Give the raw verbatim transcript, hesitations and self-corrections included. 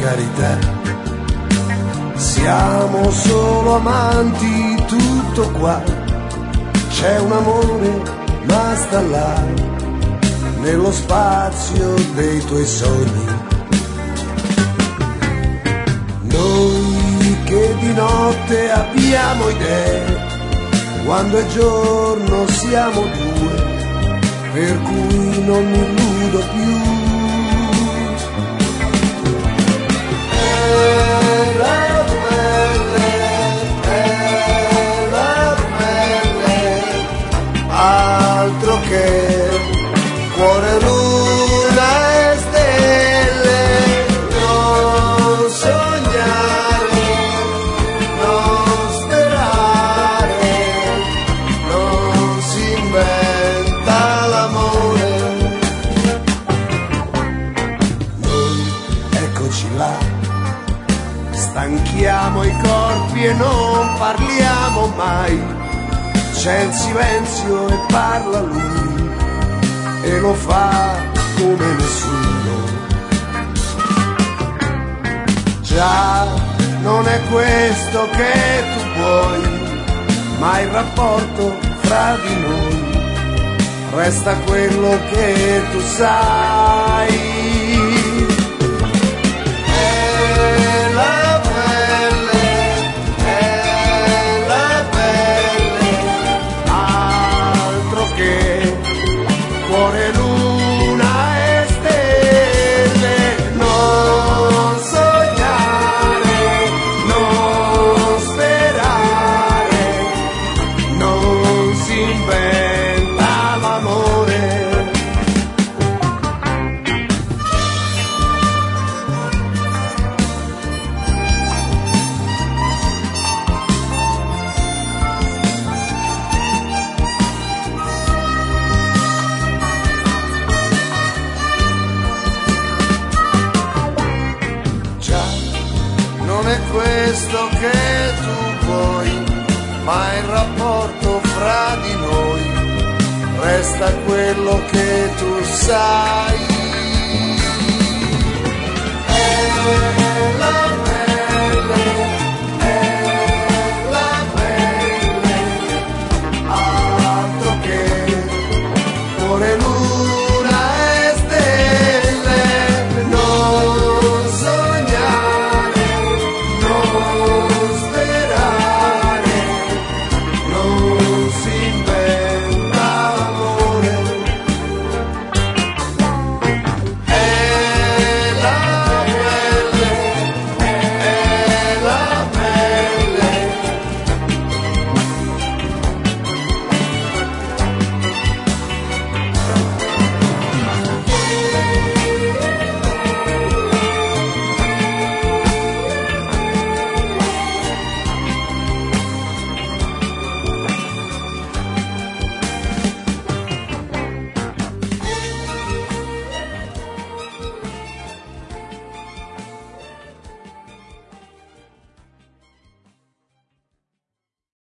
carità, siamo solo amanti, tutto qua. C'è un amore ma sta là, nello spazio dei tuoi sogni. Noi che di notte abbiamo idee, quando è giorno siamo due, per cui non mi illudo più. Altro che cuore, luna e stelle, non sognare, non sperare, non si inventa l'amore. Noi eccoci là, stanchiamo i corpi e non parliamo mai. C'è il silenzio e parla lui, e lo fa come nessuno. Già, non è questo che tu vuoi, ma il rapporto fra di noi resta quello che tu sai. Cuore, luna e stelle, non sognare, non sperare, non si inventa l'amore. Non è questo che tu vuoi, ma il rapporto fra di noi resta quello che tu sai.